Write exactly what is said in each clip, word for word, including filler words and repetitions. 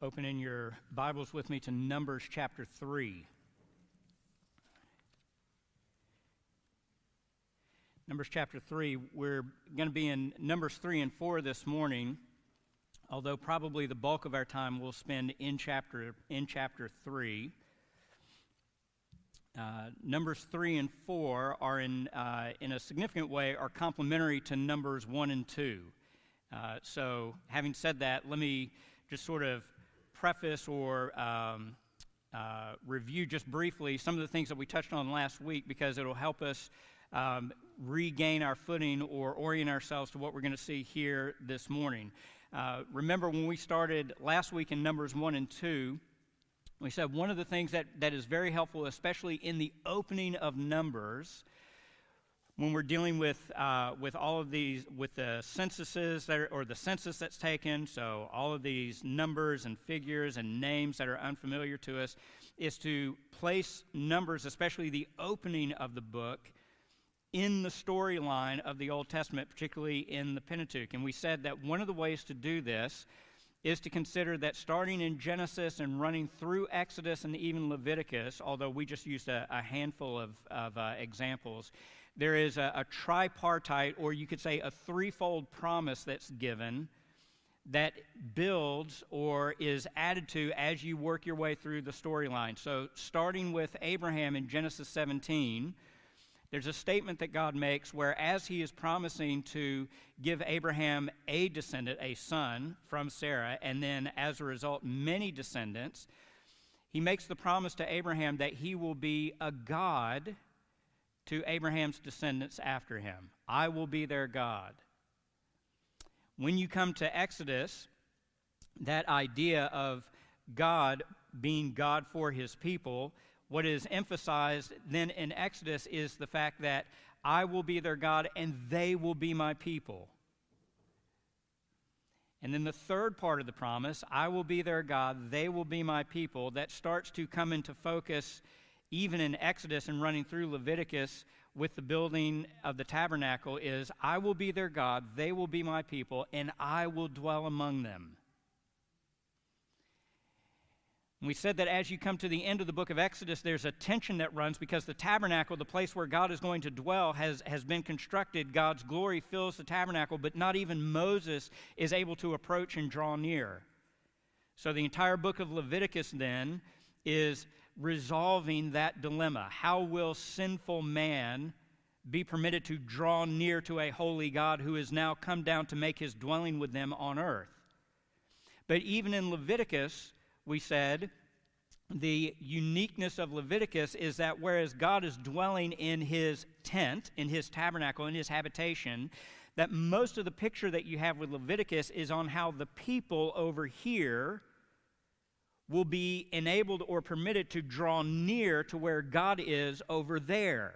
open in your Bibles with me to Numbers chapter three. Numbers chapter three, we're going to be in Numbers three and four this morning, although probably the bulk of our time we'll spend in chapter in chapter three. Uh, Numbers three and four are in uh, in a significant way are complementary to Numbers one and two. Uh, so, having said that, let me just sort of preface or um, uh, review just briefly some of the things that we touched on last week, because it'll help us um, regain our footing or orient ourselves to what we're going to see here this morning. Uh, remember when we started last week in Numbers one and two, we said one of the things that, that is very helpful, especially in the opening of Numbers, when we're dealing with uh, with all of these, with the censuses that are, or the census that's taken, so all of these numbers and figures and names that are unfamiliar to us, is to place Numbers, especially the opening of the book, in the storyline of the Old Testament, particularly in the Pentateuch. And we said that one of the ways to do this is to consider that starting in Genesis and running through Exodus and even Leviticus, although we just used a, a handful of, of uh, examples, there is a, a tripartite, or you could say a threefold promise that's given that builds or is added to as you work your way through the storyline. So starting with Abraham in Genesis seventeen, there's a statement that God makes where, as he is promising to give Abraham a descendant, a son from Sarah, and then as a result many descendants, he makes the promise to Abraham that he will be a God to Abraham's descendants after him. I will be their God. When you come to Exodus, that idea of God being God for his people, what is emphasized then in Exodus is the fact that I will be their God and they will be my people. And then the third part of the promise, I will be their God, they will be my people, that starts to come into focus even in Exodus and running through Leviticus with the building of the tabernacle, is I will be their God, they will be my people, and I will dwell among them. And we said that as you come to the end of the book of Exodus, there's a tension that runs because the tabernacle, the place where God is going to dwell, has, has been constructed. God's glory fills the tabernacle, but not even Moses is able to approach and draw near. So the entire book of Leviticus then is resolving that dilemma. How will sinful man be permitted to draw near to a holy God who has now come down to make his dwelling with them on earth? But even in Leviticus, we said, the uniqueness of Leviticus is that whereas God is dwelling in his tent, in his tabernacle, in his habitation, that most of the picture that you have with Leviticus is on how the people over here will be enabled or permitted to draw near to where God is over there.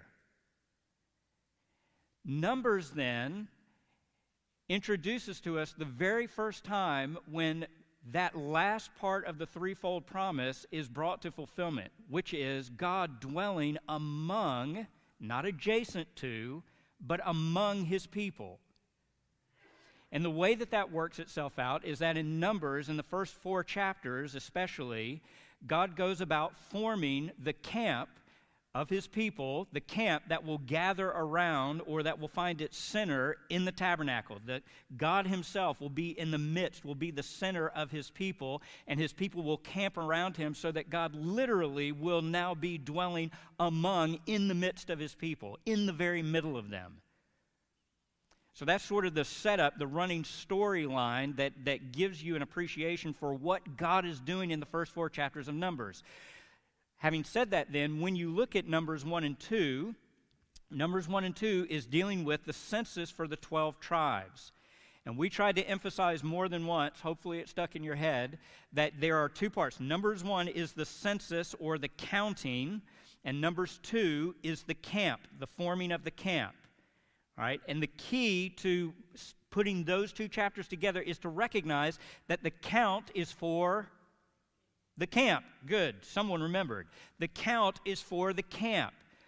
Numbers then introduces to us the very first time when that last part of the threefold promise is brought to fulfillment, which is God dwelling among, not adjacent to, but among his people. And the way that that works itself out is that in Numbers, in the first four chapters especially, God goes about forming the camp of his people, the camp that will gather around or that will find its center in the tabernacle. That God himself will be in the midst, will be the center of his people, and his people will camp around him so that God literally will now be dwelling among, in the midst of his people, in the very middle of them. So that's sort of the setup, the running storyline that, that gives you an appreciation for what God is doing in the first four chapters of Numbers. Having said that then, when you look at Numbers one and two, Numbers one and two is dealing with the census for the twelve tribes. And we tried to emphasize more than once, hopefully it stuck in your head, that there are two parts. Numbers one is the census or the counting, and Numbers two is the camp, the forming of the camp. All right, and the key to putting those two chapters together is to recognize that the count is for the camp. Good, someone remembered. The count is for the camp.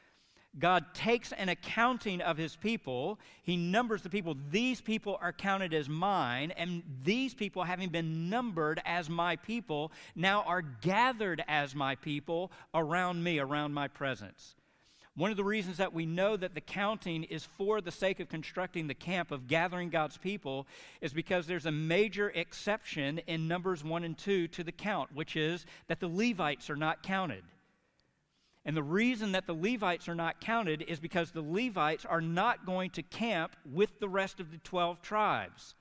God takes an accounting of his people. He numbers the people. These people are counted as mine, and these people, having been numbered as my people, now are gathered as my people around me, around my presence. One of the reasons that we know that the counting is for the sake of constructing the camp, of gathering God's people, is because there's a major exception in Numbers one and two to the count, which is that the Levites are not counted. And the reason that the Levites are not counted is because the Levites are not going to camp with the rest of the twelve tribes.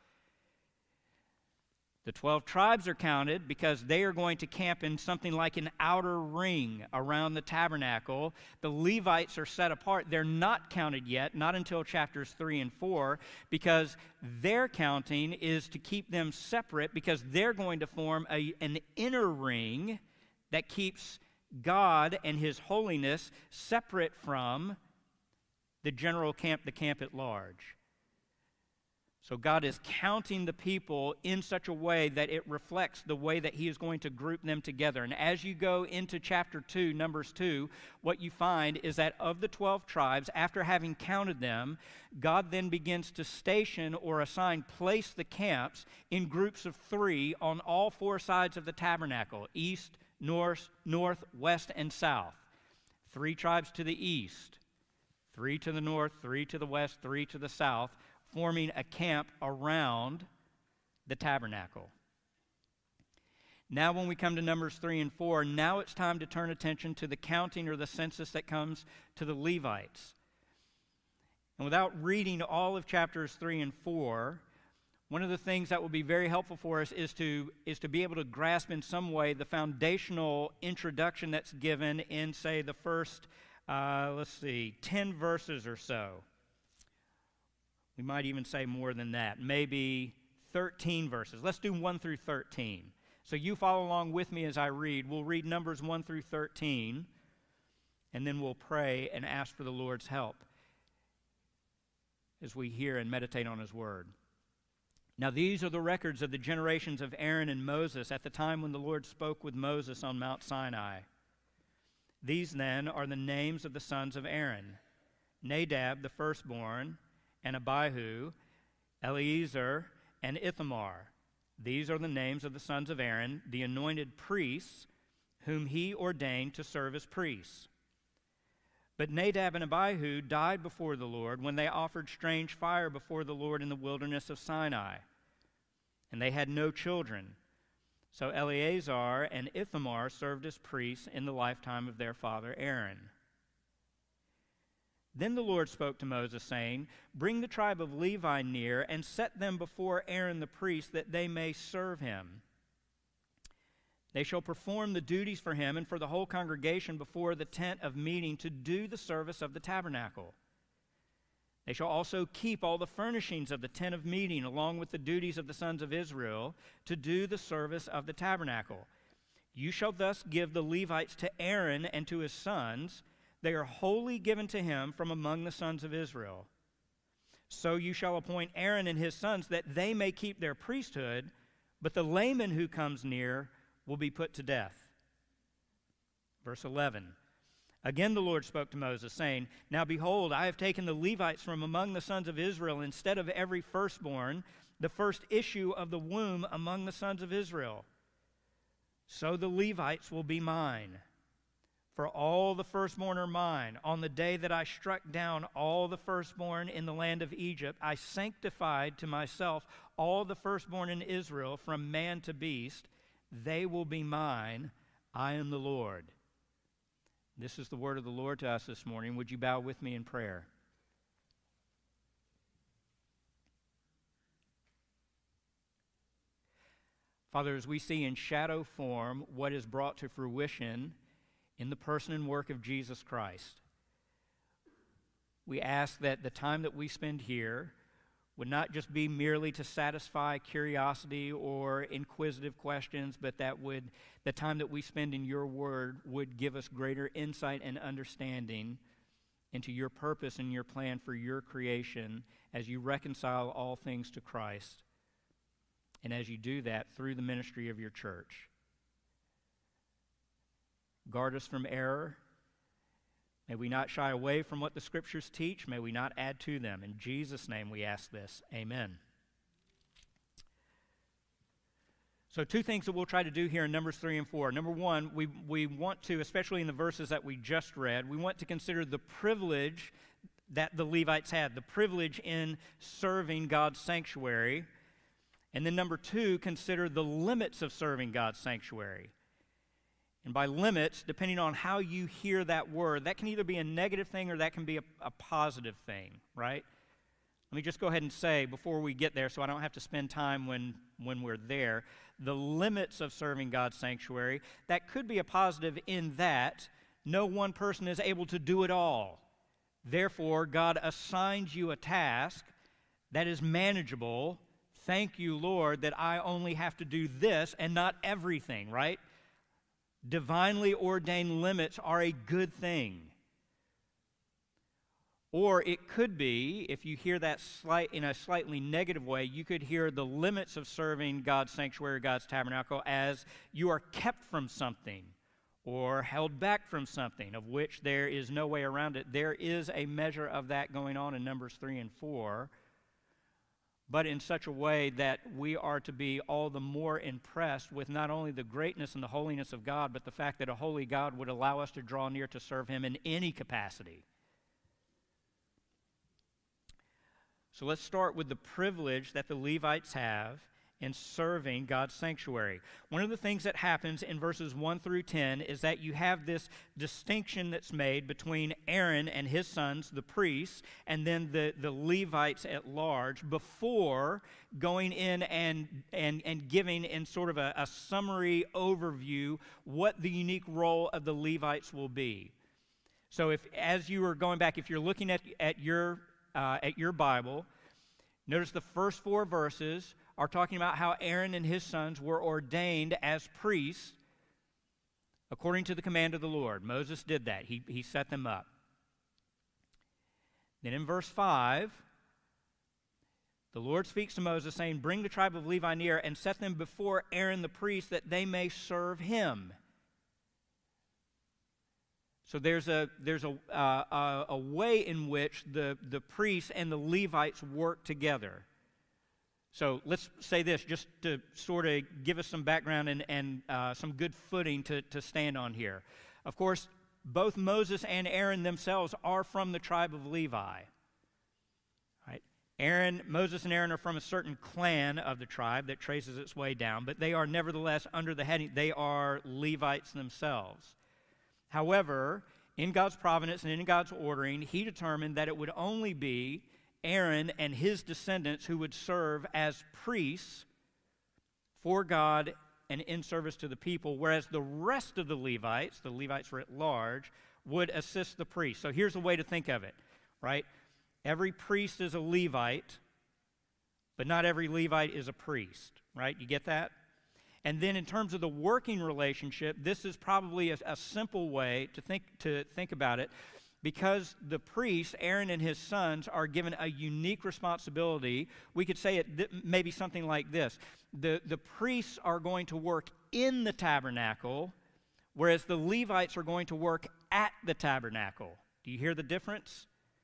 The twelve tribes are counted because they are going to camp in something like an outer ring around the tabernacle. The Levites are set apart. They're not counted yet, not until chapters three and four, because their counting is to keep them separate, because they're going to form a, an inner ring that keeps God and his holiness separate from the general camp, the camp at large. So God is counting the people in such a way that it reflects the way that he is going to group them together. And as you go into chapter two, Numbers two, what you find is that of the twelve tribes, after having counted them, God then begins to station or assign, place the camps in groups of three on all four sides of the tabernacle: east, north, north, west, and south. Three tribes to the east, three to the north, three to the west, three to the south, forming a camp around the tabernacle. Now when we come to Numbers three and four, now it's time to turn attention to the counting or the census that comes to the Levites. And without reading all of chapters three and four, one of the things that will be very helpful for us is to, is to be able to grasp in some way the foundational introduction that's given in, say, the first, uh, let's see, ten verses or so. We might even say more than that, maybe thirteen verses. Let's do one through thirteen. So you follow along with me as I read. We'll read Numbers one through thirteen, and then we'll pray and ask for the Lord's help as we hear and meditate on his word. Now these are the records of the generations of Aaron and Moses at the time when the Lord spoke with Moses on Mount Sinai. These then are the names of the sons of Aaron: Nadab the firstborn, and Abihu, Eleazar, and Ithamar. These are the names of the sons of Aaron, the anointed priests, whom he ordained to serve as priests. But Nadab and Abihu died before the Lord when they offered strange fire before the Lord in the wilderness of Sinai. And they had no children. So Eleazar and Ithamar served as priests in the lifetime of their father Aaron. Then the Lord spoke to Moses, saying, "Bring the tribe of Levi near, and set them before Aaron the priest, that they may serve him. They shall perform the duties for him and for the whole congregation before the tent of meeting to do the service of the tabernacle. They shall also keep all the furnishings of the tent of meeting, along with the duties of the sons of Israel, to do the service of the tabernacle. You shall thus give the Levites to Aaron and to his sons. They are wholly given to him from among the sons of Israel. So you shall appoint Aaron and his sons, that they may keep their priesthood, but the layman who comes near will be put to death." Verse eleven. Again the Lord spoke to Moses, saying, "Now behold, I have taken the Levites from among the sons of Israel, instead of every firstborn, the first issue of the womb among the sons of Israel. So the Levites will be mine. For all the firstborn are mine. On the day that I struck down all the firstborn in the land of Egypt, I sanctified to myself all the firstborn in Israel, from man to beast. They will be mine. I am the Lord." This is the word of the Lord to us this morning. Would you bow with me in prayer? Father, as we see in shadow form what is brought to fruition in the person and work of Jesus Christ, we ask that the time that we spend here would not just be merely to satisfy curiosity or inquisitive questions, but that would the time that we spend in your word would give us greater insight and understanding into your purpose and your plan for your creation as you reconcile all things to Christ, and as you do that through the ministry of your church. Guard us from error. May we not shy away from what the Scriptures teach. May we not add to them. In Jesus' name we ask this. Amen. So two things that we'll try to do here in Numbers three and four. Number one, we, we want to, especially in the verses that we just read, we want to consider the privilege that the Levites had, the privilege in serving God's sanctuary. And then number two, consider the limits of serving God's sanctuary. And by limits, depending on how you hear that word, that can either be a negative thing or that can be a, a positive thing, right? Let me just go ahead and say before we get there, so I don't have to spend time when, when we're there, the limits of serving God's sanctuary, that could be a positive in that no one person is able to do it all. Therefore, God assigns you a task that is manageable. Thank you, Lord, that I only have to do this and not everything, right? Divinely ordained limits are a good thing. Or it could be, if you hear that slight in a slightly negative way, you could hear the limits of serving God's sanctuary, God's tabernacle, as you are kept from something or held back from something, of which there is no way around it. There is a measure of that going on in Numbers three and four, but in such a way that we are to be all the more impressed with not only the greatness and the holiness of God, but the fact that a holy God would allow us to draw near to serve Him in any capacity. So let's start with the privilege that the Levites have in serving God's sanctuary. One of the things that happens in verses one through ten is that you have this distinction that's made between Aaron and his sons, the priests, and then the, the Levites at large, before going in and, and, and giving in sort of a, a summary overview what the unique role of the Levites will be. So if, as you are going back, if you're looking at, at, your, uh, at your Bible, notice the first four verses are talking about how Aaron and his sons were ordained as priests according to the command of the Lord. Moses did that. He, he set them up. Then in verse five, the Lord speaks to Moses saying, "Bring the tribe of Levi near and set them before Aaron the priest that they may serve him." So there's a, there's a, uh, a, a way in which the, the priests and the Levites work together. So let's say this, just to sort of give us some background and, and uh, some good footing to, to stand on here. Of course, both Moses and Aaron themselves are from the tribe of Levi. Right? Aaron, Moses and Aaron are from a certain clan of the tribe that traces its way down, but they are nevertheless under the heading, they are Levites themselves. However, in God's providence and in God's ordering, He determined that it would only be Aaron and his descendants who would serve as priests for God and in service to the people, whereas the rest of the Levites, the Levites writ large, would assist the priests. So here's a way to think of it, right? Every priest is a Levite, but not every Levite is a priest, right? You get that? And then in terms of the working relationship, this is probably a, a simple way to think to think about it. Because the priests, Aaron and his sons, are given a unique responsibility, we could say it th- maybe something like this. The, the priests are going to work in the tabernacle, whereas the Levites are going to work at the tabernacle. Do you hear the difference?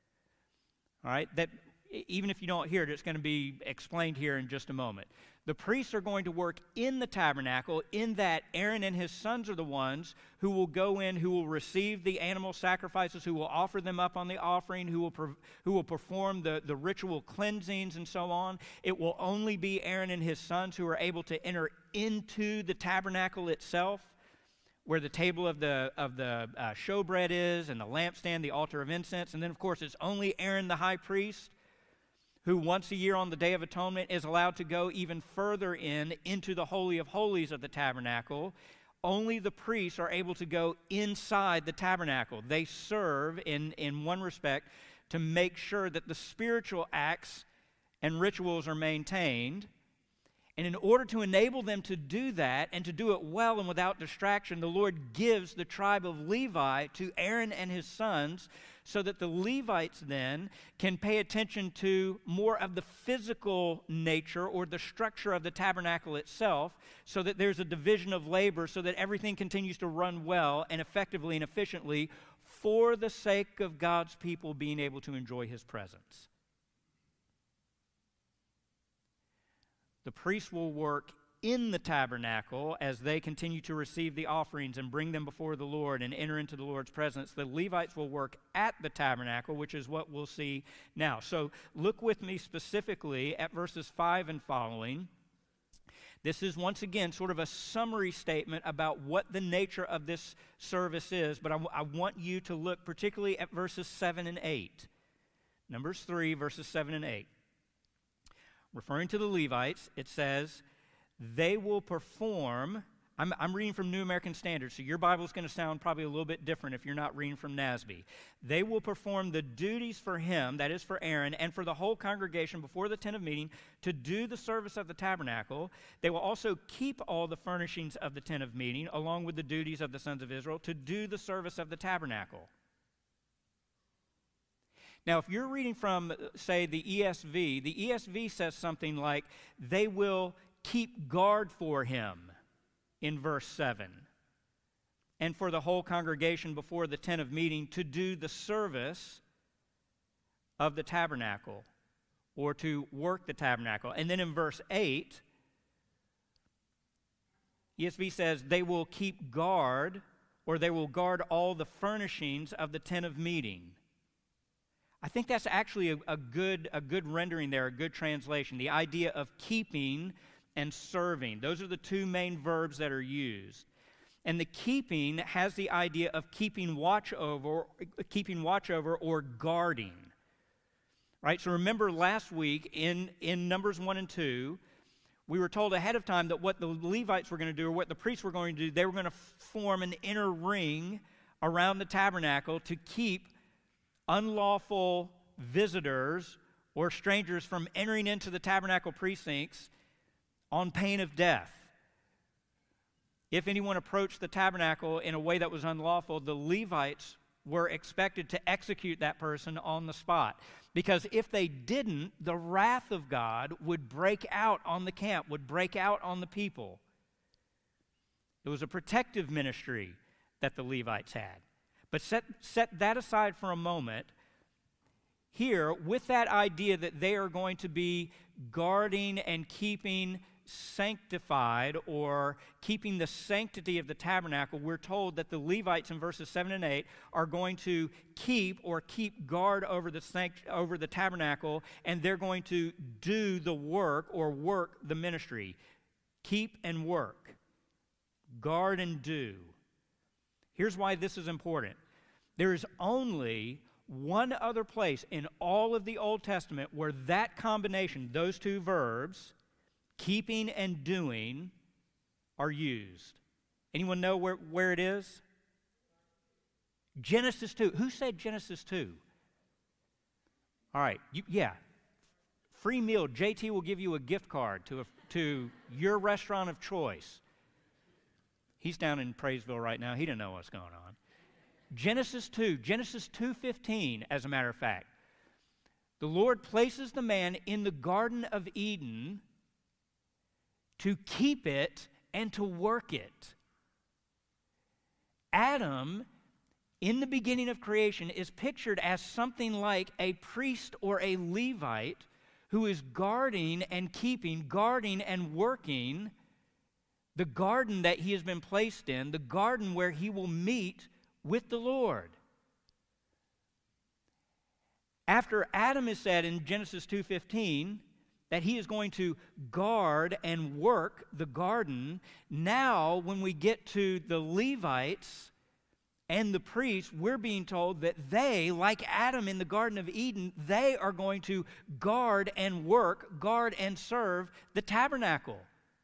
All right, that even if you don't hear it, it's going to be explained here in just a moment. The priests are going to work in the tabernacle in that Aaron and his sons are the ones who will go in, who will receive the animal sacrifices, who will offer them up on the offering, who will per, who will perform the, the ritual cleansings and so on. It will only be Aaron and his sons who are able to enter into the tabernacle itself, where the table of the, of the uh, showbread is, and the lampstand, the altar of incense. And then, of course, it's only Aaron the high priest who once a year on the Day of Atonement is allowed to go even further in, into the Holy of Holies of the tabernacle. Only the priests are able to go inside the tabernacle. They serve, in, in one respect, to make sure that the spiritual acts and rituals are maintained. And in order to enable them to do that, and to do it well and without distraction, the Lord gives the tribe of Levi to Aaron and his sons, so that the Levites then can pay attention to more of the physical nature or the structure of the tabernacle itself, so that there's a division of labor, so that everything continues to run well and effectively and efficiently for the sake of God's people being able to enjoy his presence. The priests will work in the tabernacle as they continue to receive the offerings and bring them before the Lord and enter into the Lord's presence. The Levites will work at the tabernacle, which is what we'll see now. So look with me specifically at verses five and following. This is once again sort of a summary statement about what the nature of this service is, but I, w- I want you to look particularly at verses seven and eight. Numbers three, verses seven and eight. Referring to the Levites, it says, they will perform, I'm, I'm reading from New American Standard, so your Bible is going to sound probably a little bit different if you're not reading from N A S B. They will perform the duties for him, that is for Aaron, and for the whole congregation before the tent of meeting to do the service of the tabernacle. They will also keep all the furnishings of the tent of meeting, along with the duties of the sons of Israel, to do the service of the tabernacle. Now, if you're reading from, say, the E S V, the E S V says something like, they will keep guard for him in verse seven, and for the whole congregation before the tent of meeting to do the service of the tabernacle, or to work the tabernacle. And then in verse eight, E S V says, they will keep guard, or they will guard all the furnishings of the tent of meeting. I think that's actually a, a good a good rendering there, a good translation. The idea of keeping and serving. Those are the two main verbs that are used. And the keeping has the idea of keeping watch over, keeping watch over or guarding. Right? So remember last week in, in Numbers one and two, we were told ahead of time that what the Levites were going to do, or what the priests were going to do, they were going to form an inner ring around the tabernacle to keep unlawful visitors or strangers from entering into the tabernacle precincts on pain of death. If anyone approached the tabernacle in a way that was unlawful, the Levites were expected to execute that person on the spot. Because if they didn't, the wrath of God would break out on the camp, would break out on the people. It was a protective ministry that the Levites had. But set, set that aside for a moment. Here, with that idea that they are going to be guarding and keeping sanctified, or keeping the sanctity of the tabernacle, we're told that the Levites in verses seven and eight are going to keep or keep guard over the sanct- over the tabernacle, and they're going to do the work or work the ministry. Keep and work. Guard and do. Here's why this is important. There is only one other place in all of the Old Testament where that combination, those two verbs, keeping and doing, are used. Anyone know where, where it is? Genesis two. Who said Genesis two? All right, you, yeah. Free meal. J T will give you a gift card to, a, to your restaurant of choice. He's down in Praiseville right now. He didn't know what's going on. Genesis two. Genesis two fifteen, as a matter of fact. The Lord places the man in the Garden of Eden to keep it and to work it. Adam, in the beginning of creation, is pictured as something like a priest or a Levite who is guarding and keeping, guarding and working the garden that he has been placed in, the garden where he will meet with the Lord. After Adam is said in Genesis two fifteen that he is going to guard and work the garden, now when we get to the Levites and the priests, we're being told that they, like Adam in the Garden of Eden, they are going to guard and work, guard and serve the tabernacle.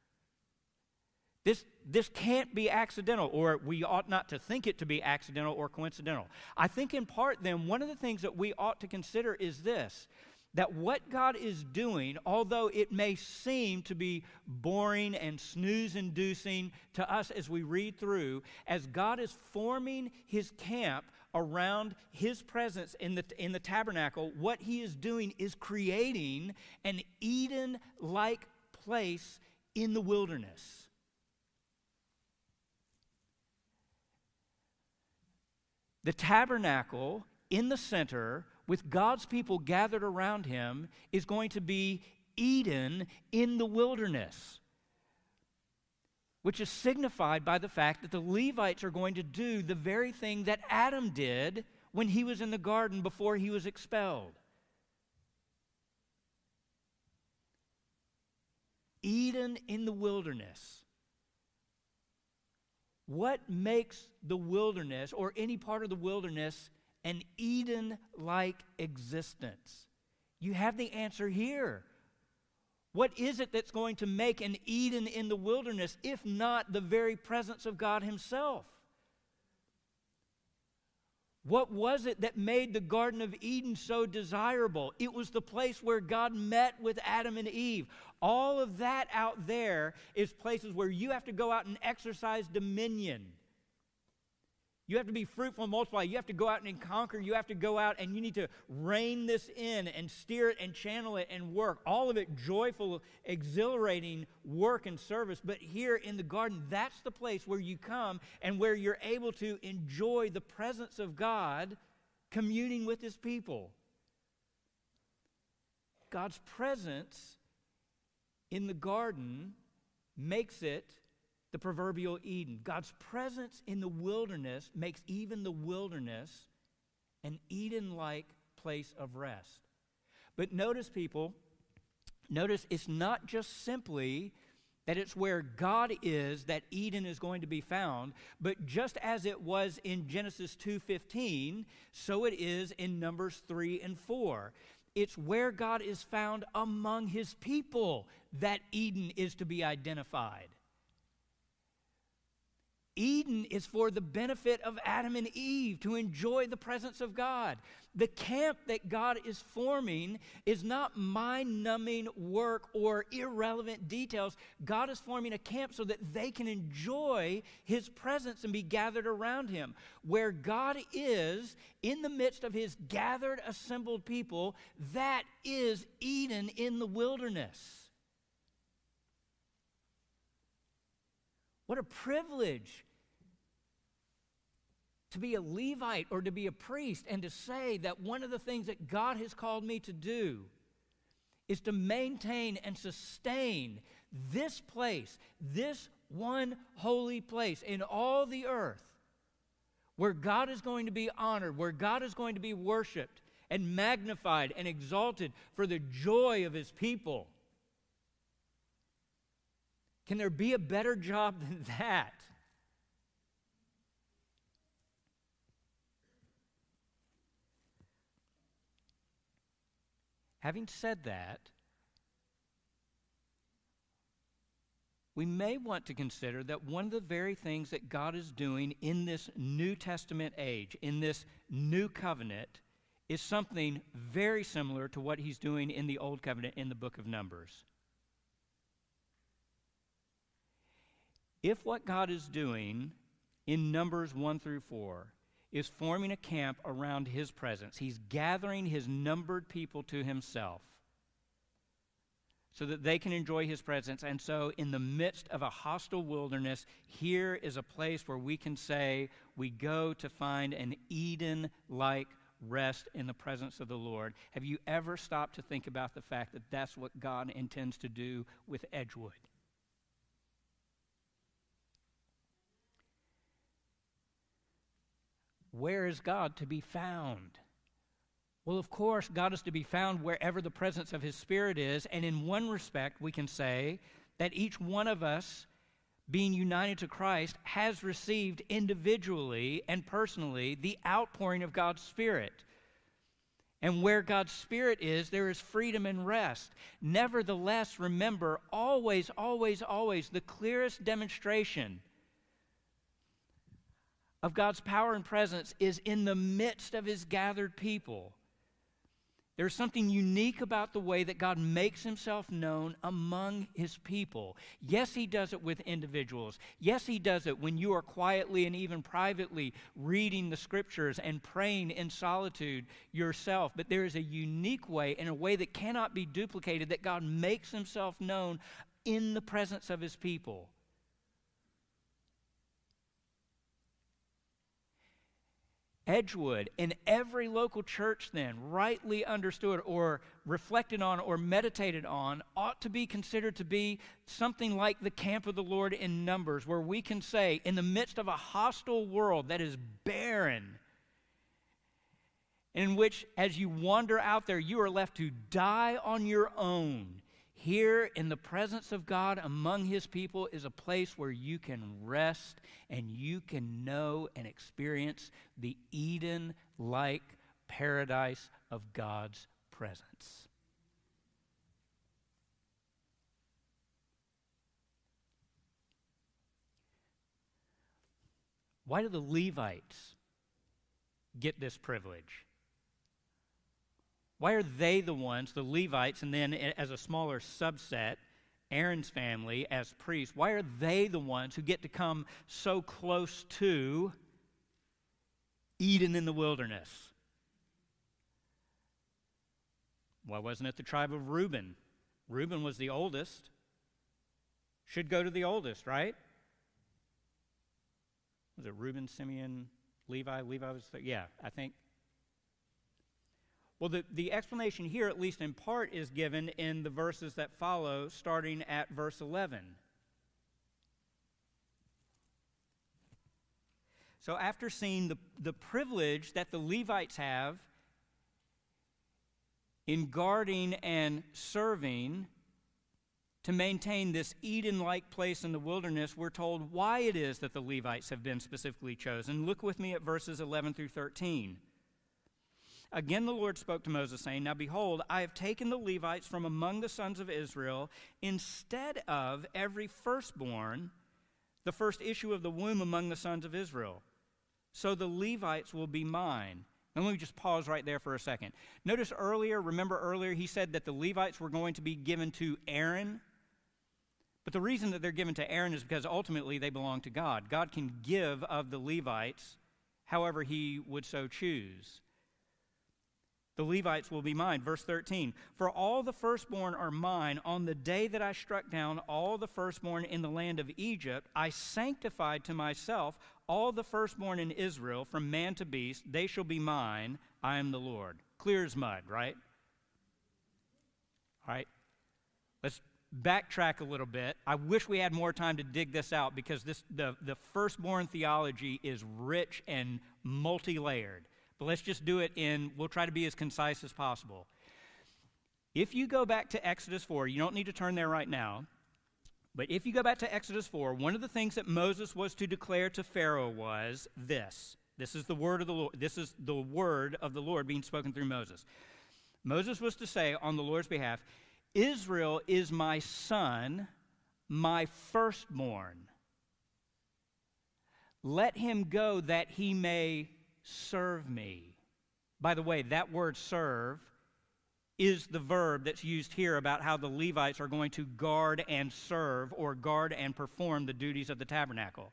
This, this can't be accidental, or we ought not to think it to be accidental or coincidental. I think in part then, one of the things that we ought to consider is this, that what God is doing, although it may seem to be boring and snooze-inducing to us as we read through, as God is forming his camp around his presence in the, in the tabernacle, what he is doing is creating an Eden-like place in the wilderness. The tabernacle in the center, with God's people gathered around him, is going to be Eden in the wilderness, which is signified by the fact that the Levites are going to do the very thing that Adam did when he was in the garden before he was expelled. Eden in the wilderness. What makes the wilderness, or any part of the wilderness, an Eden-like existence? You have the answer here. What is it that's going to make an Eden in the wilderness, if not the very presence of God himself? What was it that made the Garden of Eden so desirable? It was the place where God met with Adam and Eve. All of that out there is places where you have to go out and exercise dominion. You have to be fruitful and multiply. You have to go out and conquer. You have to go out and you need to rein this in and steer it and channel it and work. All of it joyful, exhilarating work and service. But here in the garden, that's the place where you come and where you're able to enjoy the presence of God communing with his people. God's presence in the garden makes it the proverbial Eden. God's presence in the wilderness makes even the wilderness an Eden-like place of rest. But notice, people, notice it's not just simply that it's where God is that Eden is going to be found, but just as it was in Genesis two fifteen, so it is in Numbers three and four. It's where God is found among his people that Eden is to be identified. Eden is for the benefit of Adam and Eve, to enjoy the presence of God. The camp that God is forming is not mind-numbing work or irrelevant details. God is forming a camp so that they can enjoy his presence and be gathered around him. Where God is in the midst of his gathered, assembled people, that is Eden in the wilderness. What a privilege to be a Levite or to be a priest and to say that one of the things that God has called me to do is to maintain and sustain this place, this one holy place in all the earth where God is going to be honored, where God is going to be worshiped and magnified and exalted for the joy of his people. Can there be a better job than that? Having said that, we may want to consider that one of the very things that God is doing in this New Testament age, in this new covenant, is something very similar to what he's doing in the Old Covenant in the book of Numbers. If what God is doing in Numbers one through four is forming a camp around his presence, he's gathering his numbered people to himself so that they can enjoy his presence. And so in the midst of a hostile wilderness, here is a place where we can say we go to find an Eden-like rest in the presence of the Lord. Have you ever stopped to think about the fact that that's what God intends to do with Edgewood? Where is God to be found? Well, of course, God is to be found wherever the presence of his Spirit is, and in one respect, we can say that each one of us, being united to Christ, has received individually and personally the outpouring of God's Spirit. And where God's Spirit is, there is freedom and rest. Nevertheless, remember, always, always, always, the clearest demonstration of God's power and presence is in the midst of his gathered people. There's something unique about the way that God makes himself known among his people. Yes, he does it with individuals. Yes, he does it when you are quietly and even privately reading the scriptures and praying in solitude yourself. But there is a unique way, in a way that cannot be duplicated, that God makes himself known in the presence of his people. Edgewood and every local church then, rightly understood or reflected on or meditated on, ought to be considered to be something like the camp of the Lord in Numbers, where we can say, in the midst of a hostile world that is barren, in which as you wander out there, you are left to die on your own, here in the presence of God among his people is a place where you can rest and you can know and experience the Eden-like paradise of God's presence. Why do the Levites get this privilege? Why are they the ones, the Levites, and then as a smaller subset, Aaron's family as priests, why are they the ones who get to come so close to Eden in the wilderness? Why wasn't it the tribe of Reuben? Reuben was the oldest. Should go to the oldest, right? Was it Reuben, Simeon, Levi? Levi was, th- yeah, I think. Well, the, the explanation here, at least in part, is given in the verses that follow, starting at verse eleven. So after seeing the, the privilege that the Levites have in guarding and serving to maintain this Eden-like place in the wilderness, we're told why it is that the Levites have been specifically chosen. Look with me at verses eleven through thirteen. Again the Lord spoke to Moses, saying, Now behold, I have taken the Levites from among the sons of Israel instead of every firstborn, the first issue of the womb among the sons of Israel. So the Levites will be mine. And let me just pause right there for a second. Notice earlier, remember earlier, he said that the Levites were going to be given to Aaron. But the reason that they're given to Aaron is because ultimately they belong to God. God can give of the Levites however he would so choose. The Levites will be mine. Verse thirteen, For all the firstborn are mine. On the day that I struck down all the firstborn in the land of Egypt, I sanctified to myself all the firstborn in Israel, from man to beast. They shall be mine. I am the Lord. Clear as mud, right? All right. Let's backtrack a little bit. I wish we had more time to dig this out, because this the, the firstborn theology is rich and multi-layered. But let's just do it in, we'll try to be as concise as possible. If you go back to Exodus four, you don't need to turn there right now, but if you go back to Exodus four, one of the things that Moses was to declare to Pharaoh was this. This is the word of the Lord. This is the word of the Lord being spoken through Moses. Moses was to say on the Lord's behalf, Israel is my son, my firstborn. Let him go that he may serve me. By the way, that word serve is the verb that's used here about how the Levites are going to guard and serve, or guard and perform the duties of the tabernacle.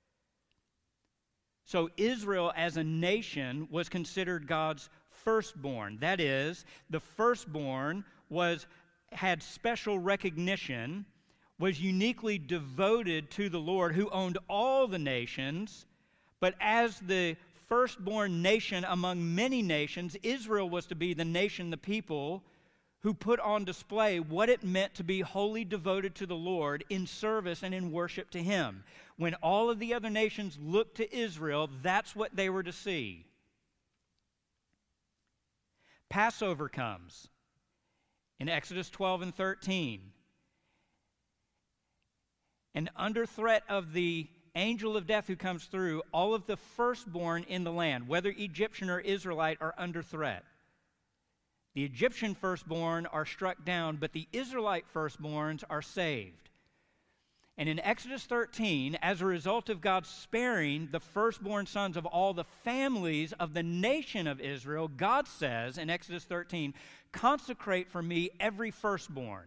So Israel as a nation was considered God's firstborn. That is, the firstborn was had special recognition, was uniquely devoted to the Lord who owned all the nations, but as the firstborn nation among many nations, Israel was to be the nation, the people, who put on display what it meant to be wholly devoted to the Lord in service and in worship to Him. When all of the other nations looked to Israel, that's what they were to see. Passover comes in Exodus twelve and thirteen. And under threat of the angel of death who comes through, all of the firstborn in the land, whether Egyptian or Israelite, are under threat. The Egyptian firstborn are struck down, but the Israelite firstborns are saved. And in Exodus thirteen, as a result of God sparing the firstborn sons of all the families of the nation of Israel, God says in Exodus thirteen, consecrate for me every firstborn.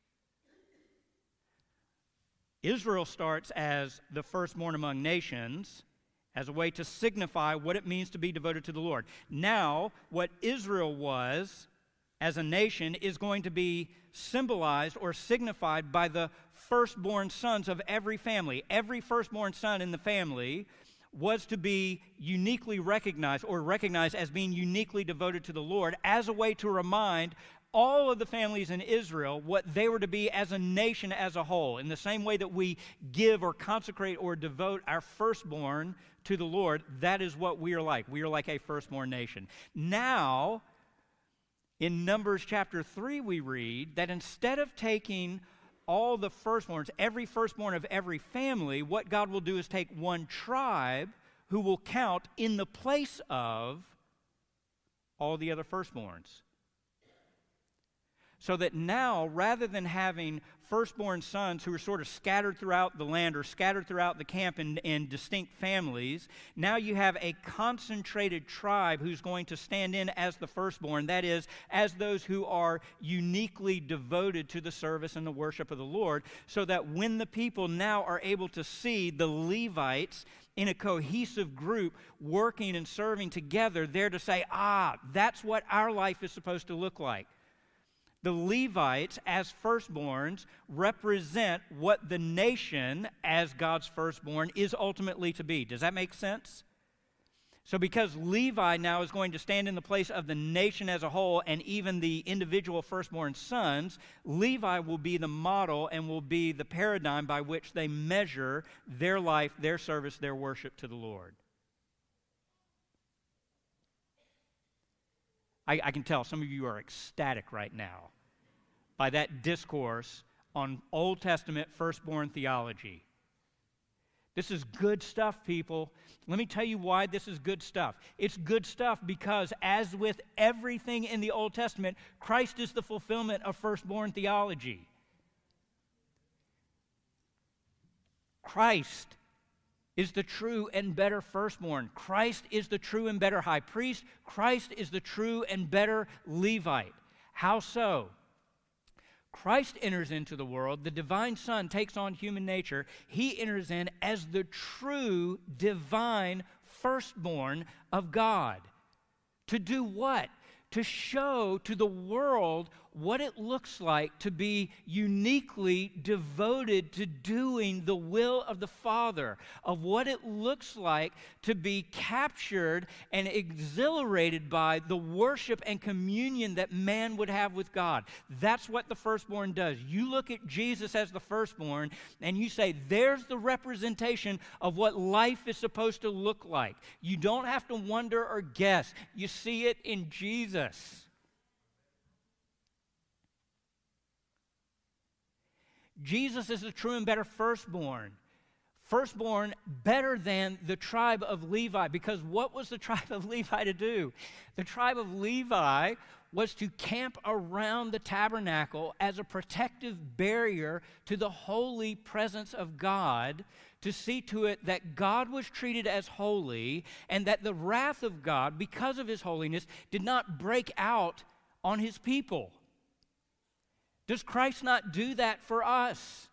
Israel starts as the firstborn among nations, as a way to signify what it means to be devoted to the Lord. Now, what Israel was as a nation is going to be symbolized or signified by the firstborn sons of every family. Every firstborn son in the family was to be uniquely recognized or recognized as being uniquely devoted to the Lord as a way to remind all of the families in Israel what they were to be as a nation as a whole. In the same way that we give or consecrate or devote our firstborn to the Lord, that is what we are like. We are like a firstborn nation. Now, in Numbers chapter three, we read that instead of taking all the firstborns, every firstborn of every family, what God will do is take one tribe who will count in the place of all the other firstborns. So that now, rather than having firstborn sons who are sort of scattered throughout the land or scattered throughout the camp in, in distinct families, now you have a concentrated tribe who's going to stand in as the firstborn, that is, as those who are uniquely devoted to the service and the worship of the Lord, so that when the people now are able to see the Levites in a cohesive group working and serving together, they're to say, ah, that's what our life is supposed to look like. The Levites, as firstborns, represent what the nation, as God's firstborn, is ultimately to be. Does that make sense? So because Levi now is going to stand in the place of the nation as a whole and even the individual firstborn sons, Levi will be the model and will be the paradigm by which they measure their life, their service, their worship to the Lord. I, I can tell some of you are ecstatic right now by that discourse on Old Testament firstborn theology. This is good stuff, people. Let me tell you why this is good stuff. It's good stuff because, as with everything in the Old Testament, Christ is the fulfillment of firstborn theology. Christ is the true and better firstborn. Christ is the true and better high priest. Christ is the true and better Levite. How so? Christ enters into the world. The divine Son takes on human nature. He enters in as the true divine firstborn of God. To do what? To show to the world what it looks like to be uniquely devoted to doing the will of the Father, of what it looks like to be captured and exhilarated by the worship and communion that man would have with God. That's what the firstborn does. You look at Jesus as the firstborn and you say, there's the representation of what life is supposed to look like. You don't have to wonder or guess. You see it in Jesus. Jesus is the true and better firstborn. Firstborn better than the tribe of Levi. Because what was the tribe of Levi to do? The tribe of Levi was to camp around the tabernacle as a protective barrier to the holy presence of God, to see to it that God was treated as holy and that the wrath of God, because of his holiness, did not break out on his people. Does Christ not do that for us?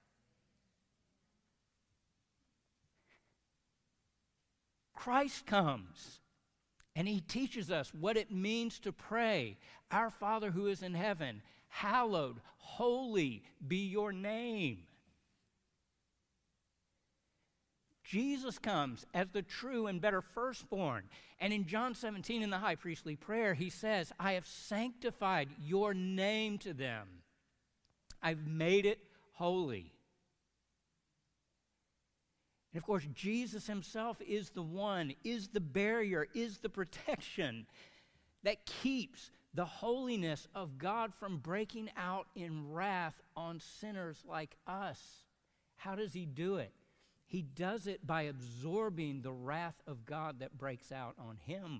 Christ comes and he teaches us what it means to pray, Our Father who is in heaven, hallowed, holy be your name. Jesus comes as the true and better firstborn. And in John seventeen, in the high priestly prayer, he says, I have sanctified your name to them. I've made it holy. And of course, Jesus himself is the one, is the barrier, is the protection that keeps the holiness of God from breaking out in wrath on sinners like us. How does he do it? He does it by absorbing the wrath of God that breaks out on him.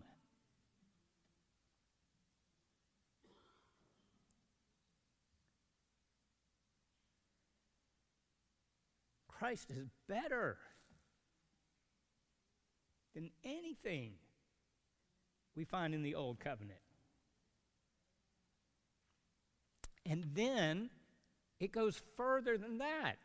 Christ is better than anything we find in the Old Covenant. And then it goes further than that.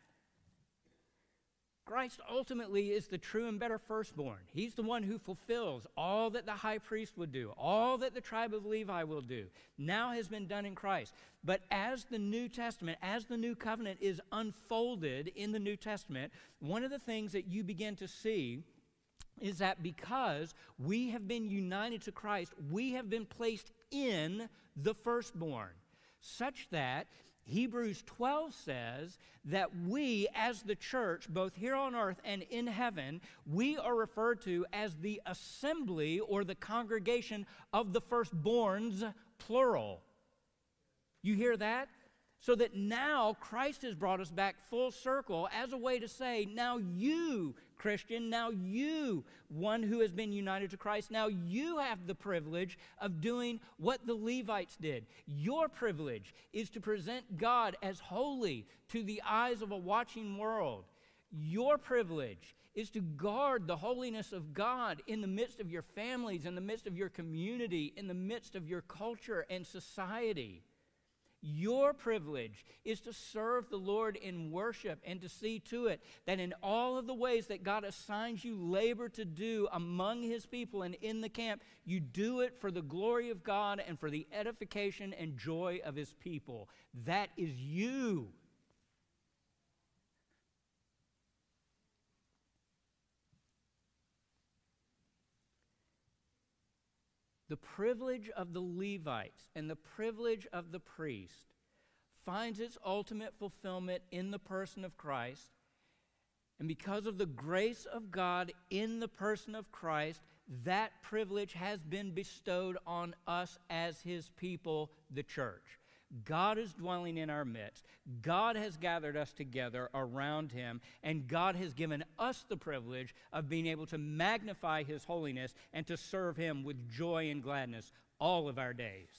Christ ultimately is the true and better firstborn. He's the one who fulfills all that the high priest would do, all that the tribe of Levi will do, now has been done in Christ. But as the New Testament, as the new covenant is unfolded in the New Testament, one of the things that you begin to see is that because we have been united to Christ, we have been placed in the firstborn, such that Hebrews twelve says that we, as the church, both here on earth and in heaven, we are referred to as the assembly or the congregation of the firstborns, plural. You hear that? So that now Christ has brought us back full circle as a way to say, now you, Christian, now you, one who has been united to Christ, now you have the privilege of doing what the Levites did. Your privilege is to present God as holy to the eyes of a watching world. Your privilege is to guard the holiness of God in the midst of your families, in the midst of your community, in the midst of your culture and society. Your privilege is to serve the Lord in worship and to see to it that in all of the ways that God assigns you labor to do among His people and in the camp, you do it for the glory of God and for the edification and joy of His people. That is you. The privilege of the Levites and the privilege of the priest finds its ultimate fulfillment in the person of Christ. And because of the grace of God in the person of Christ, that privilege has been bestowed on us as His people, the church. God is dwelling in our midst. God has gathered us together around Him, and God has given us the privilege of being able to magnify His holiness and to serve Him with joy and gladness all of our days.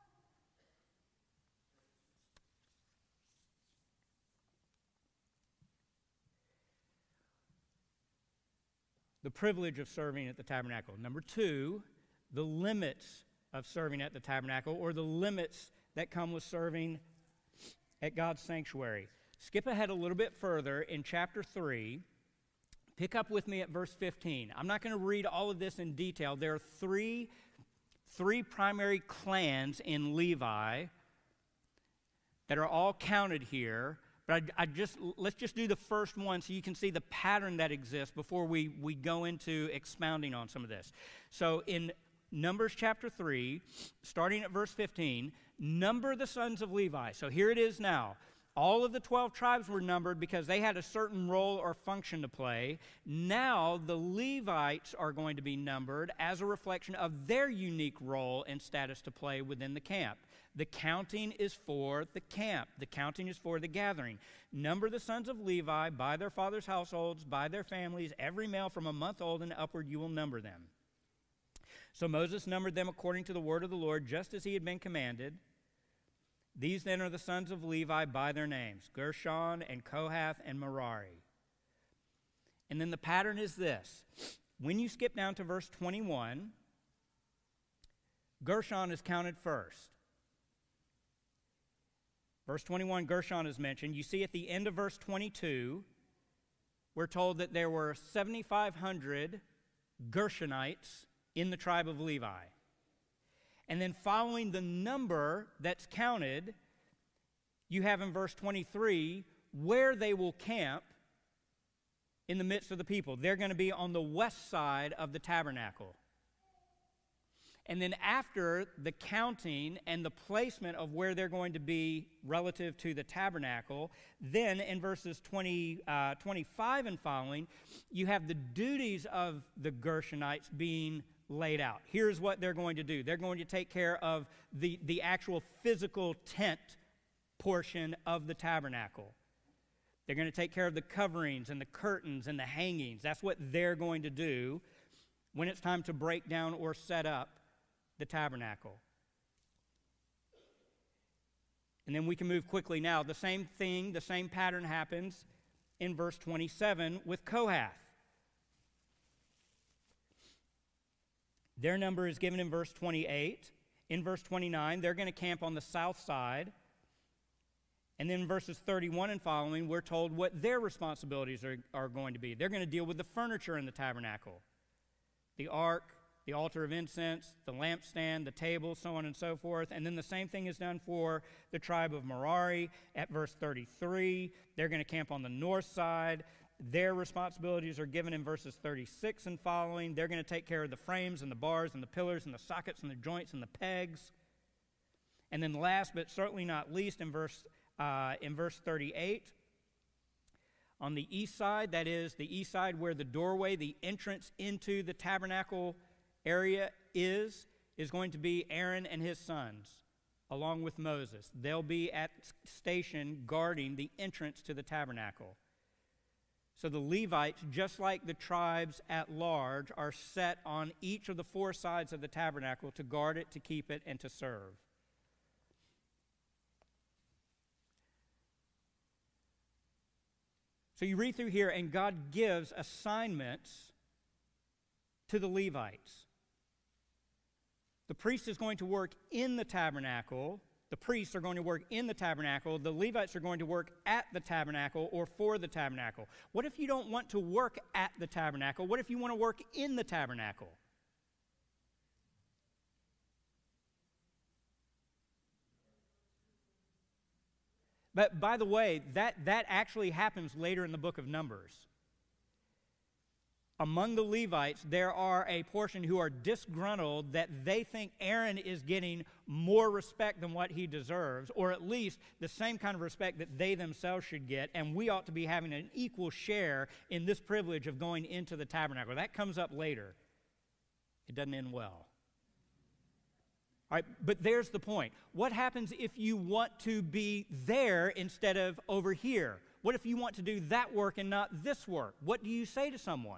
The privilege of serving at the tabernacle. Number two, the limits of serving at the tabernacle, or the limits that come with serving at God's sanctuary. Skip ahead a little bit further in chapter three. Pick up with me at verse fifteen. I'm not going to read all of this in detail. There are three, three primary clans in Levi that are all counted here. But I, I just let's just do the first one so you can see the pattern that exists before we, we go into expounding on some of this. So in Numbers chapter three, starting at verse fifteen, number the sons of Levi. So here it is now. All of the twelve tribes were numbered because they had a certain role or function to play. Now the Levites are going to be numbered as a reflection of their unique role and status to play within the camp. The counting is for the camp. The counting is for the gathering. Number the sons of Levi by their fathers' households, by their families. Every male from a month old and upward you will number them. So Moses numbered them according to the word of the Lord, just as he had been commanded. These then are the sons of Levi by their names, Gershon and Kohath and Merari. And then the pattern is this. When you skip down to verse twenty-one, Gershon is counted first. Verse twenty-one, Gershon is mentioned. You see at the end of verse twenty-two, we're told that there were seventy-five hundred Gershonites in the tribe of Levi. And then following the number that's counted, you have in verse twenty-three where they will camp in the midst of the people. They're going to be on the west side of the tabernacle. And then after the counting and the placement of where they're going to be relative to the tabernacle, then in verses twenty, uh, twenty-five and following, you have the duties of the Gershonites being laid out. Here's what they're going to do. They're going to take care of the, the actual physical tent portion of the tabernacle. They're going to take care of the coverings and the curtains and the hangings. That's what they're going to do when it's time to break down or set up the tabernacle. And then we can move quickly now. The same thing, the same pattern happens in verse twenty-seven with Kohath. Their number is given in verse twenty-eight. In verse twenty-nine, they're going to camp on the south side. And then in verses thirty-one and following, we're told what their responsibilities are, are going to be. They're going to deal with the furniture in the tabernacle. The ark, the altar of incense, the lampstand, the table, so on and so forth. And then the same thing is done for the tribe of Merari. At verse thirty-three, they're going to camp on the north side. their responsibilities are given in verses thirty-six and following. They're going to take care of the frames and the bars and the pillars and the sockets and the joints and the pegs. And then last but certainly not least, in verse, uh, in verse thirty-eight, on the east side, that is the east side where the doorway, the entrance into the tabernacle area is, is going to be Aaron and his sons, along with Moses. They'll be at station guarding the entrance to the tabernacle. So the Levites, just like the tribes at large, are set on each of the four sides of the tabernacle to guard it, to keep it, and to serve. So you read through here, and God gives assignments to the Levites. The priest is going to work in the tabernacle. The priests are going to work in the tabernacle. The Levites are going to work at the tabernacle or for the tabernacle. What if you don't want to work at the tabernacle? What if you want to work in the tabernacle? But by the way, that, that actually happens later in the book of Numbers. Among the Levites, there are a portion who are disgruntled that they think Aaron is getting more respect than what he deserves, or at least the same kind of respect that they themselves should get, and we ought to be having an equal share in this privilege of going into the tabernacle. That comes up later. It doesn't end well. All right, but there's the point. What happens if you want to be there instead of over here? What if you want to do that work and not this work? What do you say to someone?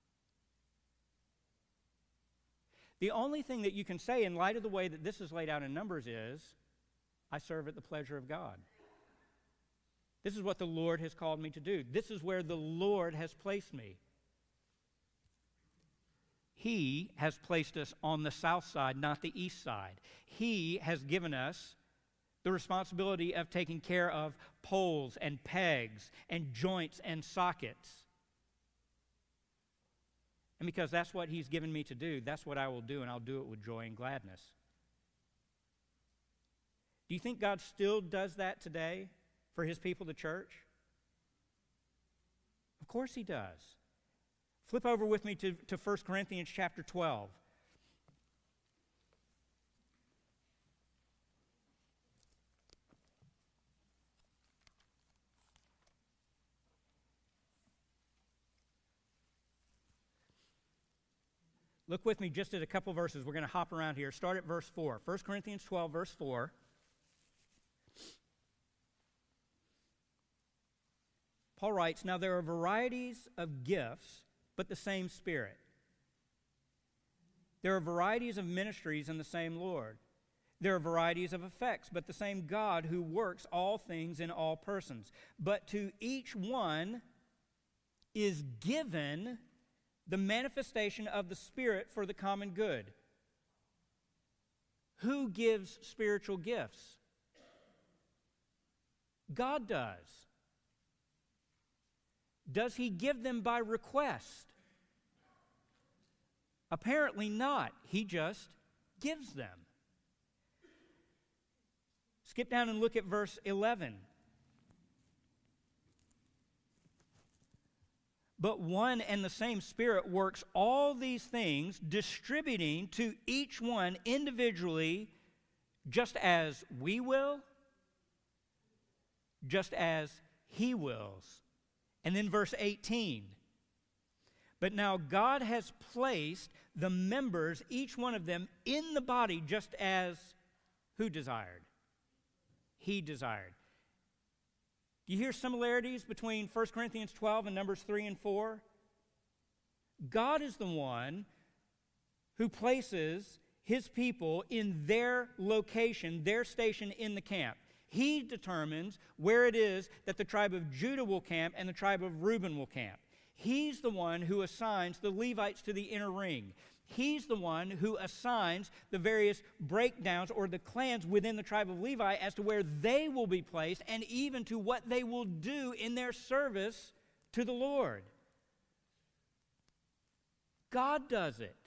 The only thing that you can say in light of the way that this is laid out in Numbers is, I serve at the pleasure of God. This is what the Lord has called me to do. This is where the Lord has placed me. He has placed us on the south side, not the east side. He has given us the responsibility of taking care of poles and pegs and joints and sockets. And because that's what He's given me to do, that's what I will do, and I'll do it with joy and gladness. Do you think God still does that today for His people, the church? Of course He does. Flip over with me to, to First Corinthians chapter twelve. Look with me just at a couple verses. We're going to hop around here. Start at verse four. First Corinthians twelve, verse four. Paul writes, "Now there are varieties of gifts, but the same Spirit. There are varieties of ministries and the same Lord. There are varieties of effects, but the same God who works all things in all persons. But to each one is given the manifestation of the Spirit for the common good." Who gives spiritual gifts? God does. Does He give them by request? Apparently not. He just gives them. Skip down and look at verse eleven. "But one and the same Spirit works all these things, distributing to each one individually, just as we will, just as He wills." And then verse eighteen. "But now God has placed the members, each one of them, in the body just as who desired? He desired." Do you hear similarities between First Corinthians twelve and Numbers three and four? God is the one who places His people in their location, their station in the camp. He determines where it is that the tribe of Judah will camp and the tribe of Reuben will camp. He's the one who assigns the Levites to the inner ring. He's the one who assigns the various breakdowns or the clans within the tribe of Levi as to where they will be placed and even to what they will do in their service to the Lord. God does it.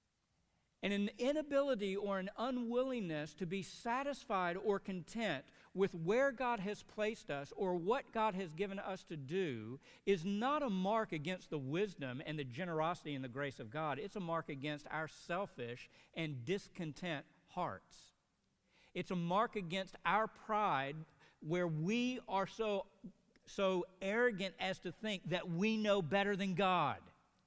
And an inability or an unwillingness to be satisfied or content with where God has placed us or what God has given us to do is not a mark against the wisdom and the generosity and the grace of God. It's a mark against our selfish and discontent hearts. It's a mark against our pride where we are so, so arrogant as to think that we know better than God.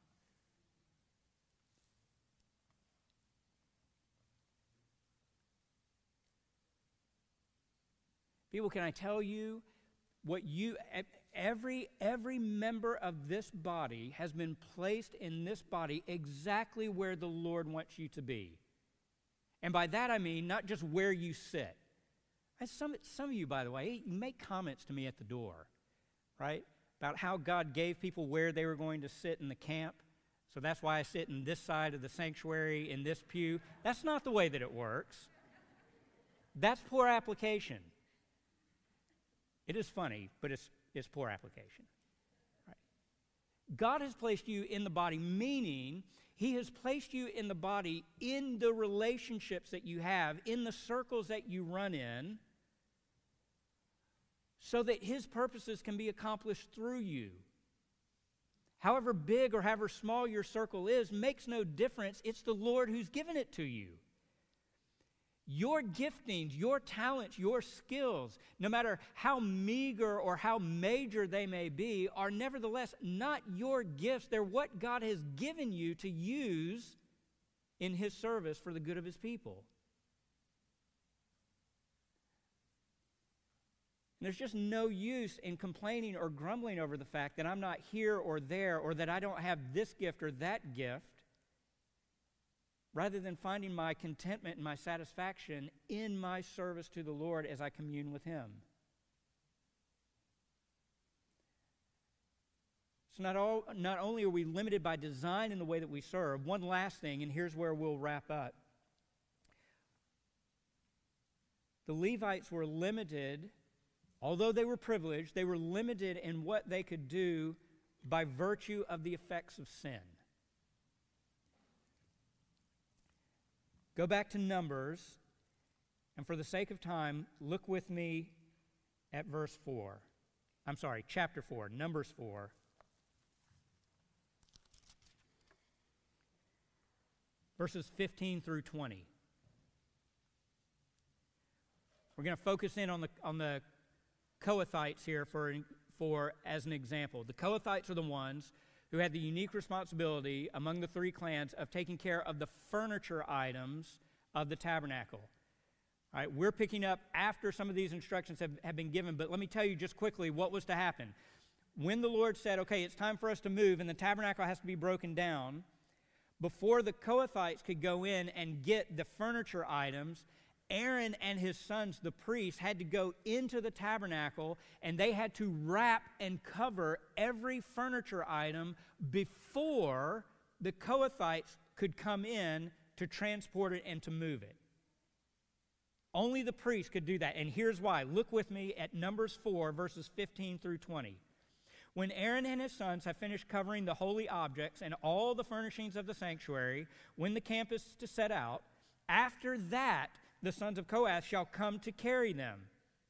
People, can I tell you what you, every, every member of this body has been placed in this body exactly where the Lord wants you to be. And by that I mean not just where you sit. As some, some of you, by the way, you make comments to me at the door, right? About how God gave people where they were going to sit in the camp. So that's why I sit in this side of the sanctuary, in this pew. That's not the way that it works. That's poor application. It is funny, but it's, it's poor application. Right? God has placed you in the body, meaning He has placed you in the body in the relationships that you have, in the circles that you run in, so that His purposes can be accomplished through you. However big or however small your circle is makes no difference. It's the Lord who's given it to you. Your giftings, your talents, your skills, no matter how meager or how major they may be, are nevertheless not your gifts. They're what God has given you to use in His service for the good of His people. And there's just no use in complaining or grumbling over the fact that I'm not here or there, or that I don't have this gift or that gift, rather than finding my contentment and my satisfaction in my service to the Lord as I commune with Him. So not, all, not only are we limited by design in the way that we serve, one last thing, and here's where we'll wrap up. The Levites were limited, although they were privileged, they were limited in what they could do by virtue of the effects of sin. Go back to Numbers, and for the sake of time, look with me at verse four. I'm sorry, chapter four, Numbers four. Verses fifteen through twenty. We're going to focus in on the, on the Kohathites here for, for as an example. The Kohathites are the ones who had the unique responsibility among the three clans of taking care of the furniture items of the tabernacle. All right, we're picking up after some of these instructions have, have been given, but let me tell you just quickly what was to happen. When the Lord said, okay, it's time for us to move, and the tabernacle has to be broken down, before the Kohathites could go in and get the furniture items, Aaron and his sons, the priests, had to go into the tabernacle, and they had to wrap and cover every furniture item before the Kohathites could come in to transport it and to move it. Only the priests could do that, and here's why. Look with me at Numbers four, verses fifteen through twenty. When Aaron and his sons have finished covering the holy objects and all the furnishings of the sanctuary, when the camp is to set out, after that the sons of Kohath shall come to carry them,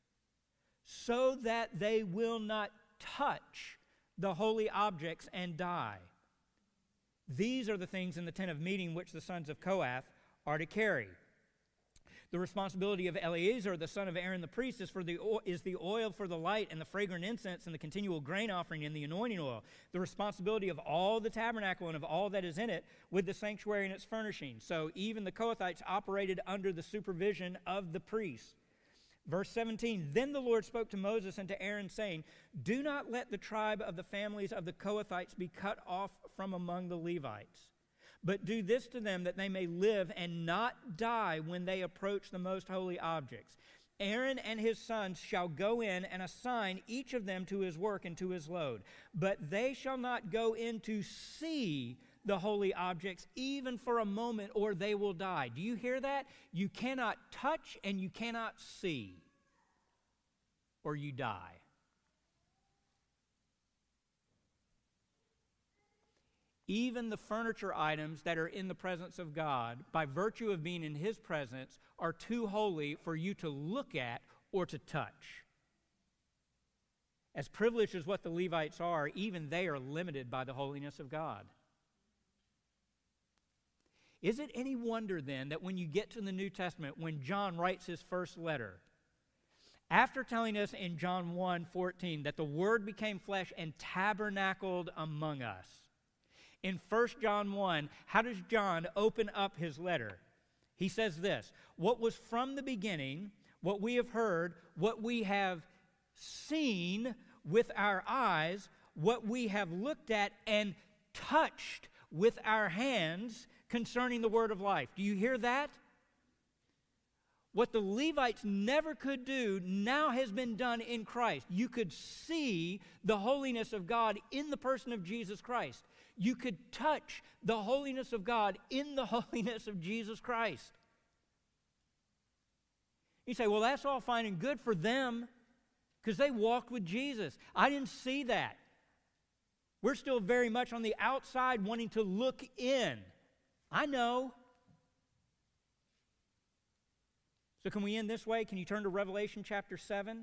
so that they will not touch the holy objects and die. These are the things in the tent of meeting which the sons of Kohath are to carry. The responsibility of Eleazar, the son of Aaron the priest, is, for the, is the oil for the light and the fragrant incense and the continual grain offering and the anointing oil. The responsibility of all the tabernacle and of all that is in it with the sanctuary and its furnishings. So even the Kohathites operated under the supervision of the priests. Verse seventeen, then the Lord spoke to Moses and to Aaron, saying, do not let the tribe of the families of the Kohathites be cut off from among the Levites. But do this to them, that they may live and not die when they approach the most holy objects. Aaron and his sons shall go in and assign each of them to his work and to his load. But they shall not go in to see the holy objects even for a moment, or they will die. Do you hear that? You cannot touch and you cannot see, or you die. Even the furniture items that are in the presence of God, by virtue of being in His presence, are too holy for you to look at or to touch. As privileged as what the Levites are, even they are limited by the holiness of God. Is it any wonder then that when you get to the New Testament, when John writes his first letter, after telling us in John one fourteen that the Word became flesh and tabernacled among us, in First John one, how does John open up his letter? He says this, what was from the beginning, what we have heard, what we have seen with our eyes, what we have looked at and touched with our hands concerning the word of life. Do you hear that? What the Levites never could do now has been done in Christ. You could see the holiness of God in the person of Jesus Christ. You could touch the holiness of God in the holiness of Jesus Christ. You say, well, that's all fine and good for them because they walked with Jesus. I didn't see that. We're still very much on the outside wanting to look in. I know. So can we end this way? Can you turn to Revelation chapter seven?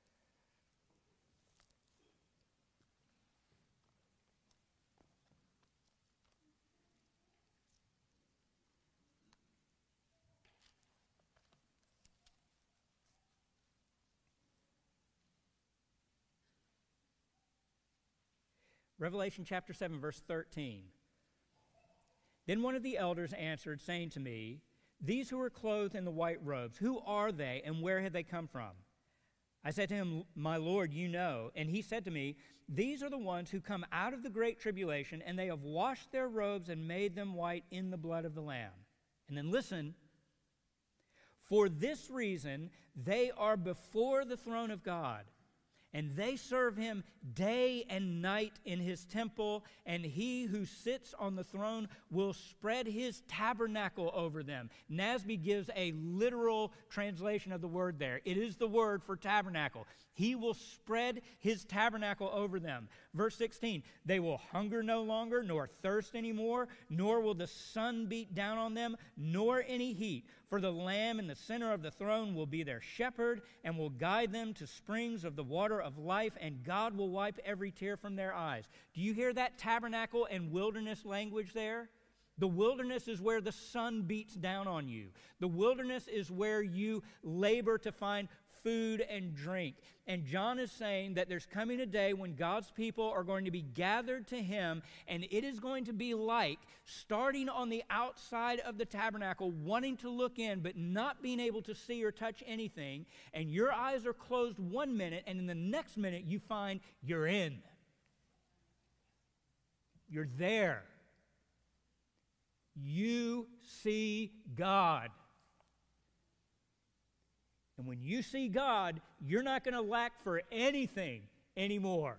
Revelation chapter seven, verse thirteen. Then one of the elders answered, saying to me, these who are clothed in the white robes, who are they and where have they come from? I said to him, my Lord, you know. And he said to me, these are the ones who come out of the great tribulation, and they have washed their robes and made them white in the blood of the Lamb. And then listen, for this reason they are before the throne of God, and they serve him day and night in his temple, and he who sits on the throne will spread his tabernacle over them. Nasby gives a literal translation of the word there. It is the word for tabernacle. He will spread his tabernacle over them. Verse sixteen, they will hunger no longer, nor thirst anymore, nor will the sun beat down on them, nor any heat. For the Lamb in the center of the throne will be their shepherd and will guide them to springs of the water of life, and God will wipe every tear from their eyes. Do you hear that tabernacle and wilderness language there? The wilderness is where the sun beats down on you. The wilderness is where you labor to find food and drink. And John is saying that there's coming a day when God's people are going to be gathered to him, and it is going to be like starting on the outside of the tabernacle, wanting to look in, but not being able to see or touch anything, and your eyes are closed one minute, and in the next minute you find you're in. You're there. You see God. And when you see God, you're not going to lack for anything anymore.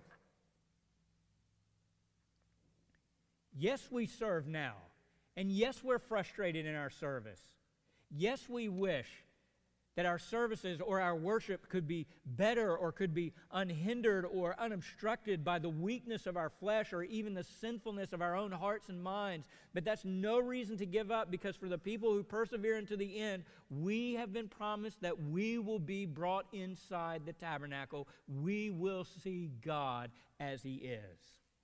Yes, we serve now. And yes, we're frustrated in our service. Yes, we wish that our services or our worship could be better or could be unhindered or unobstructed by the weakness of our flesh or even the sinfulness of our own hearts and minds. But that's no reason to give up, because for the people who persevere into the end, we have been promised that we will be brought inside the tabernacle. We will see God as He is.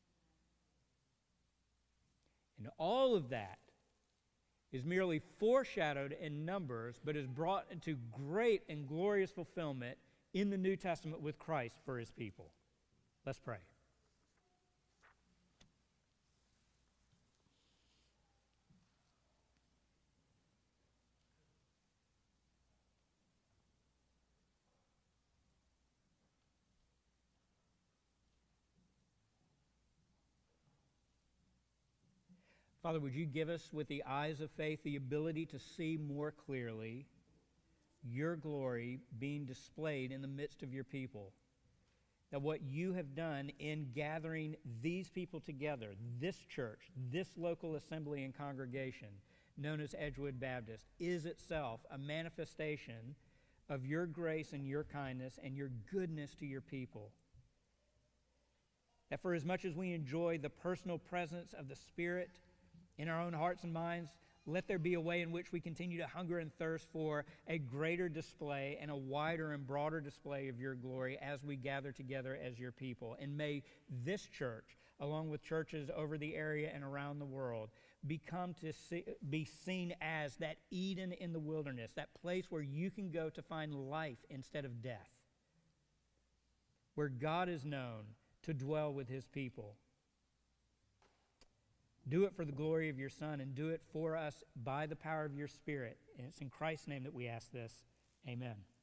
And all of that is merely foreshadowed in Numbers, but is brought into great and glorious fulfillment in the New Testament with Christ for His people. Let's pray. Father, would you give us with the eyes of faith the ability to see more clearly your glory being displayed in the midst of your people? That what you have done in gathering these people together, this church, this local assembly and congregation known as Edgewood Baptist, is itself a manifestation of your grace and your kindness and your goodness to your people. That for as much as we enjoy the personal presence of the Spirit in our own hearts and minds, let there be a way in which we continue to hunger and thirst for a greater display and a wider and broader display of your glory as we gather together as your people. And may this church, along with churches over the area and around the world, become to see, be seen as that Eden in the wilderness, that place where you can go to find life instead of death, where God is known to dwell with his people. Do it for the glory of your Son, and do it for us by the power of your Spirit. And it's in Christ's name that we ask this. Amen.